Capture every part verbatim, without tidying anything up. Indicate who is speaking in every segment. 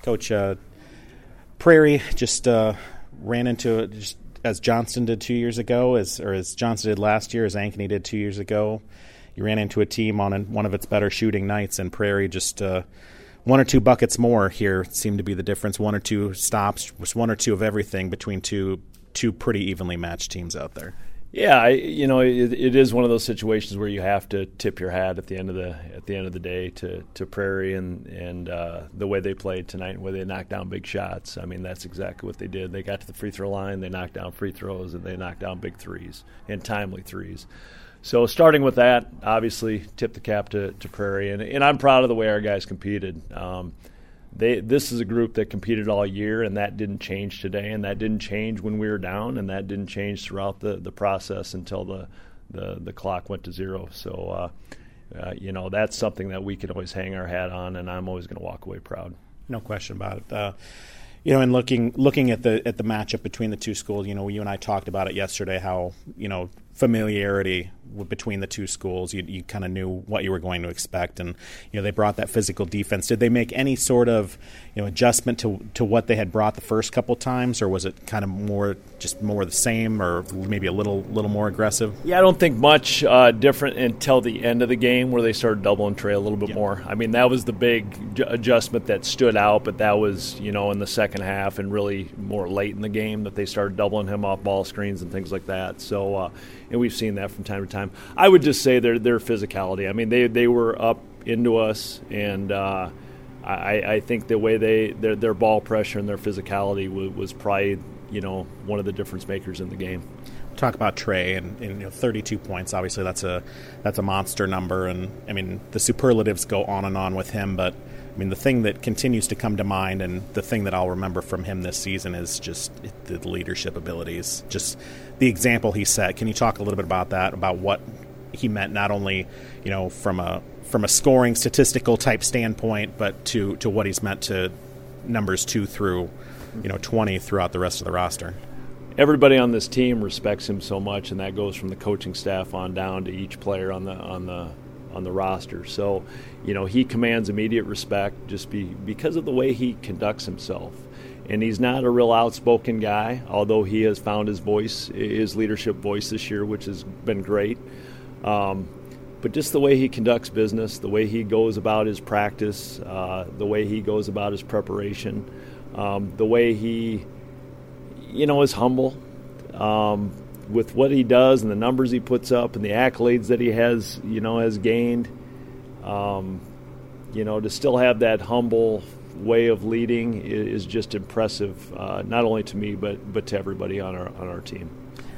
Speaker 1: Coach, uh, Prairie just uh, ran into it just as Johnston did two years ago, as or as Johnston did last year, as Ankeny did two years ago. You ran into a team on a, one of its better shooting nights, and Prairie just uh, one or two buckets more here seemed to be the difference. One or two stops, was one or two of everything between two two pretty evenly matched teams out there.
Speaker 2: Yeah, I, you know, it, it is one of those situations where you have to tip your hat at the end of the at the end of the day to, to Prairie and and uh, the way they played tonight, where they knocked down big shots. I mean, that's exactly what they did. They got to the free throw line, they knocked down free throws, and they knocked down big threes and timely threes. So starting with that, obviously, tip the cap to, to Prairie, and and I'm proud of the way our guys competed. Um, They, this is a group that competed all year, and that didn't change today, and that didn't change when we were down, and that didn't change throughout the, the process until the, the, the clock went to zero. So, uh, uh, you know, that's something that we can always hang our hat on, and I'm always going to walk away proud.
Speaker 1: No question about it. Uh, you know, and looking looking at the at the matchup between the two schools, you know, you and I talked about it yesterday, how, you know, familiarity between the two schools, you, you kind of knew what you were going to expect, and you know they brought that physical defense. Did they make any sort of you know adjustment to to what they had brought the first couple times, or was it kind of more just more the same, or maybe a little little more aggressive?
Speaker 2: Yeah, I don't think much uh, different until the end of the game, where they started doubling Trey a little bit yep. more. I mean, that was the big j- adjustment that stood out, but that was you know in the second half and really more late in the game that they started doubling him off ball screens and things like that. So. Uh, And we've seen that from time to time. I would just say their their physicality. I mean, they, they were up into us, and uh, I, I think the way they their their ball pressure and their physicality was, was probably you know one of the difference makers in the game.
Speaker 1: Talk about Trey and, and you know, thirty-two points. Obviously, that's a that's a monster number, and I mean the superlatives go on and on with him. But I mean the thing that continues to come to mind, and the thing that I'll remember from him this season is just the leadership abilities, just the example he set. Can you talk a little bit about that? About what he meant, not only you know from a from a scoring statistical type standpoint, but to to what he's meant to numbers two through you know twenty throughout the rest of the roster.
Speaker 2: Everybody on this team respects him so much, and that goes from the coaching staff on down to each player on the on the on the roster. So, you know, he commands immediate respect just be, because of the way he conducts himself. And he's not a real outspoken guy, although he has found his voice, his leadership voice this year, which has been great. Um, but just the way he conducts business, the way he goes about his practice, uh, the way he goes about his preparation, um, the way he you know, is humble um, with what he does and the numbers he puts up and the accolades that he has, you know, has gained. Um, you know, to still have that humble way of leading is, is just impressive, uh, not only to me but but to everybody on our on our team.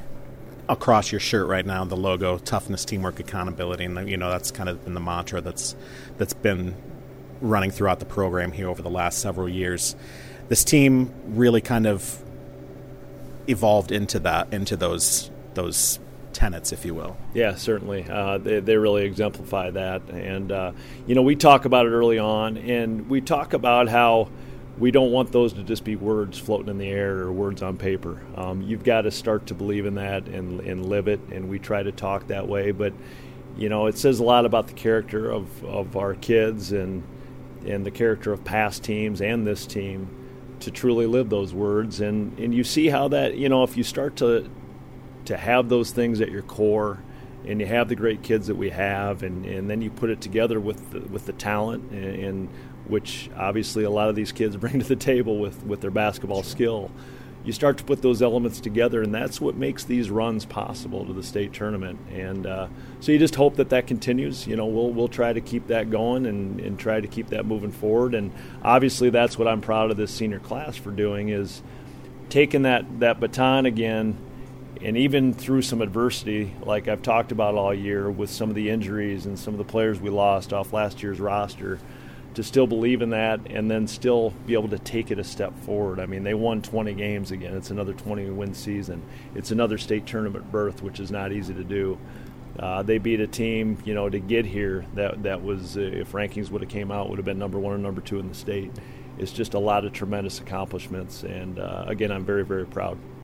Speaker 1: Across your shirt right now, the logo, toughness, teamwork, accountability, and you know that's kind of been the mantra that's that's been running throughout the program here over the last several years. This team really kind of evolved into that, into those those tenets, if you will.
Speaker 2: Yeah, certainly. Uh, they they really exemplify that, and uh, you know we talk about it early on, and we talk about how we don't want those to just be words floating in the air or words on paper. Um, you've got to start to believe in that and and live it, and we try to talk that way. But you know it says a lot about the character of, of our kids and and the character of past teams and this team to truly live those words, and, and you see how that, you know, if you start to to have those things at your core, and you have the great kids that we have, and, and then you put it together with the, with the talent, and, and which obviously a lot of these kids bring to the table with, with their basketball skill, you start to put those elements together, and that's what makes these runs possible to the state tournament. And uh, so you just hope that that continues. You know, we'll we'll try to keep that going and, and try to keep that moving forward. And obviously that's what I'm proud of this senior class for doing, is taking that, that baton again, and even through some adversity, like I've talked about all year with some of the injuries and some of the players we lost off last year's roster, to still believe in that and then still be able to take it a step forward. I mean, they won twenty games again. It's another twenty-win season. It's another state tournament berth, which is not easy to do. Uh, they beat a team, you know, to get here that that was, uh, if rankings would have came out, would have been number one or number two in the state. It's just a lot of tremendous accomplishments. And, uh, again, I'm very, very proud.